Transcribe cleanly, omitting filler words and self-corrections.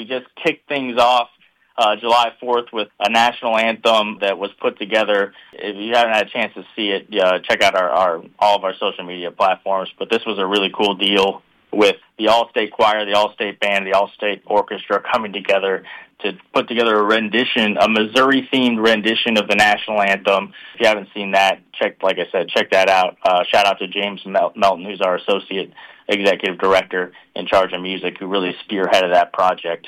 just kicked things off July 4th with a national anthem that was put together. If you haven't had a chance to see it, check out all of our social media platforms. But this was a really cool deal with the All-State Choir, the All-State Band, the All-State Orchestra coming together to put together a Missouri-themed rendition of the national anthem. If you haven't seen that, check that out. Shout out to James Melton, who's our Associate Executive Director in charge of music, who really spearheaded that project.